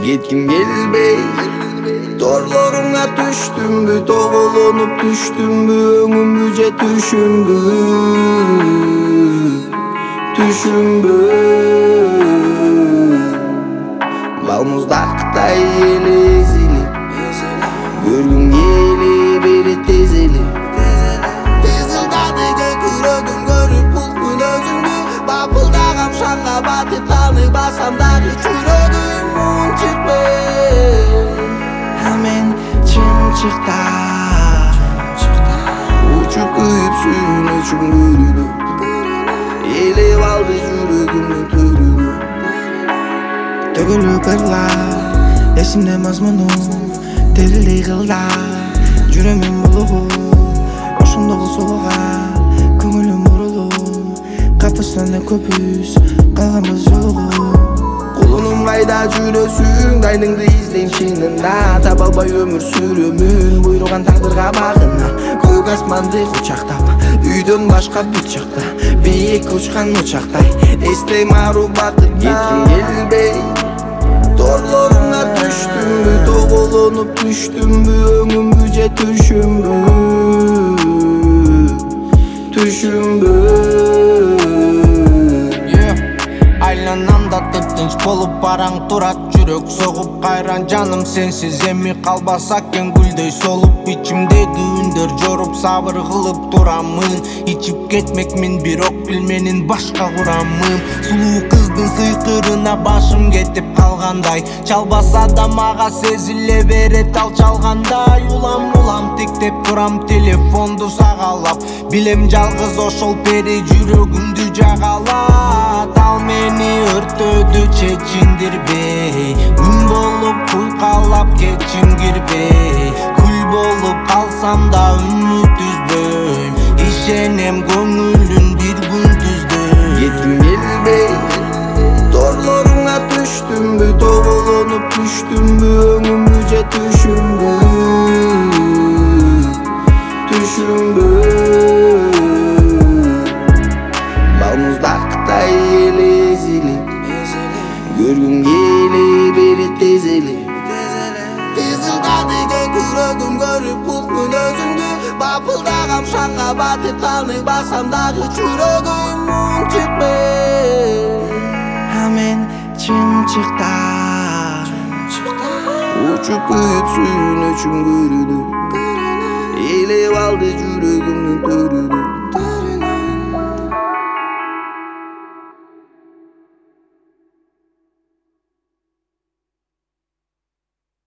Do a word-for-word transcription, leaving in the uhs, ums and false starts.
Кетким келбей торлоруңа түштүмбү, тоголонуп түштүмбү, өңүмбү же түшүмбү, түшүмбү. Балмуздактай эле эзилип, көргүм келип бери тезелип, тезилдады көкүрөгүм көрүп булкун өзүңдү. Бапылдагам шаңга батып тааный басам дагы жүрөгүм унчукпай. А мен чымчыкта учуп күйүп сүйүнөчүм көрүнүп, элеп алды жүрөгүмдүн төрүнө. Төгүлүп ырлап эсимде мазмуну, терилдей кылдап жүрөмүн булугу. Ошондо болсолуга көңүлүм бурулуп, капысынан эле көпүз калганбыз жолугуп. Кулунум кайда жүрөсүң, дайныңды издейм чынында. Таба албай өмүр сүрөмүн, буйруган тагдырга багына. Көк асманды кучактап, үйдөн башка бүт жакта бийик учкан учактай эстейм ару бакытта. Кетким келбей торлоруңа түштүмбү, тоголонуп түштүмбү, өңүмбү же түшүмбү, түшүмбү. Айланам да тыптынч болуп бараң турат, жүрөк согуп кайран жаным сенсиз эми калбаса экен гүлдөй солуп. Ичимдеги үндөр жоруп сабыр кылып турамын, ичип кетмекмин бирок билменин башка курамым. Сулуу кыздын сыйкырына башым кетип калгандай, чалбаса да мага сезиле берет ал чалгандай. Улам улам тиктеп турам телефонду сагалап, билем жалгыз ошол пери жүрөгүмдү жагалат. Ал мени өртөдү чечиндирбей, күн болуп куйкалап кечим кирбей. Күл болуп калсам да үмүт үзбөйм, ишенем көңүлүн бир күн түздөйм. Кетким келбей торлоруңа түштүмбү, тоголонуп түштүмбү, өңүмбү же түшүмбү, түшүмбү. Балмуздактай эле эзилип, көргүм келип бери тезелип, тезилдады көкүрөгүм көрүп булкун өзүңдү. Бапылдагам шаңга батып тааный басам дагы жүрөгүм унчукпай. А мен чымчыкта Учуп күйүп сүйүнөчүм көрүнүп, элеп алды жүрөгүмдүн төрүнө.